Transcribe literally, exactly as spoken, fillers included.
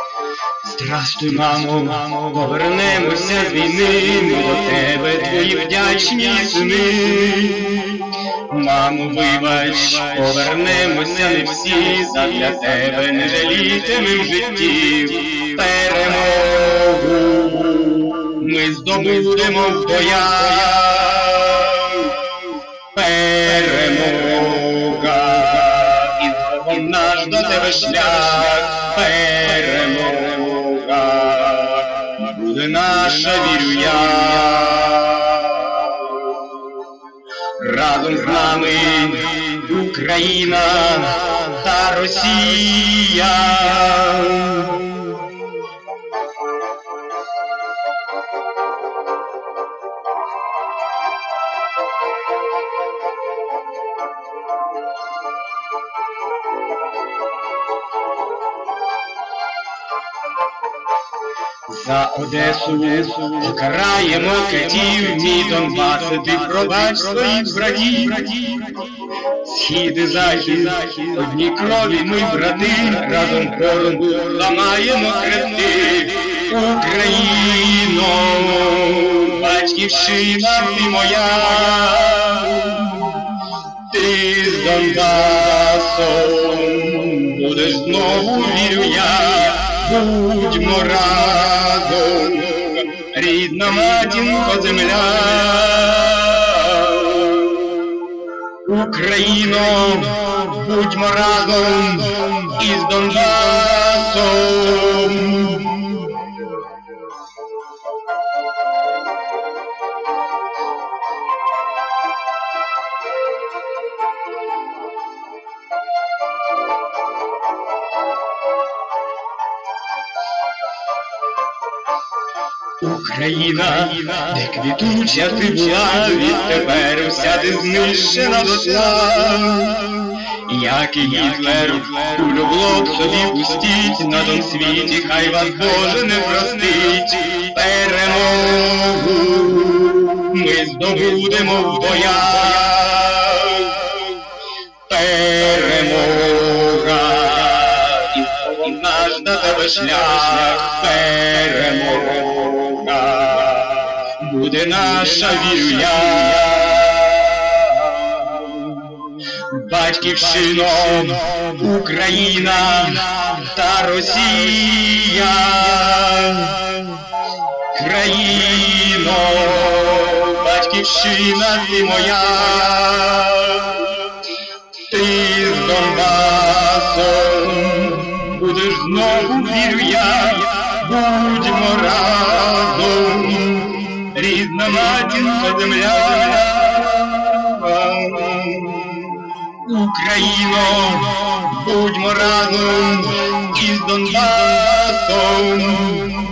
Здрастуй, мамо, повернемося з війни, ми до тебе, твої вдячні сини. Мамо, вибач, повернемося не всі, задля тебе не жалітимем життів. Перемогу ми здобудемо в боях. Перемога, і наш до тебе шлях. Перемога, буде наша, вірю я. Разом з нами Україна та Росія. За Одесу покараємо катів, мій Донбас, ти пробач своїх братів. Схід і захід, одні крові ми брати, разом хором ламаємо хрести. Україно, батьківщина ти моя, ти з Донбасом будеш знову, вірю я. Будьмо разом, рідна матінко земля. Україно, будьмо разом із Донбасом. Україна, де квітуча ти була, відтепер вся ти знищена дотла. Як і Гітлер, кульоблок собі пустіть, на том світі хай вас Боже не простить. Перемогу ми здобудемо в боях. Перемога, і наш до тебе шлях. Перемога буде наша, вірю я. Батьківщино, Україна та Росія. Країно, батьківщина ти моя. Ти з Донбасом будеш знову, вірю я. Будьмо разом, рідна матінко земля. Україно, будьмо разом із Донбасом.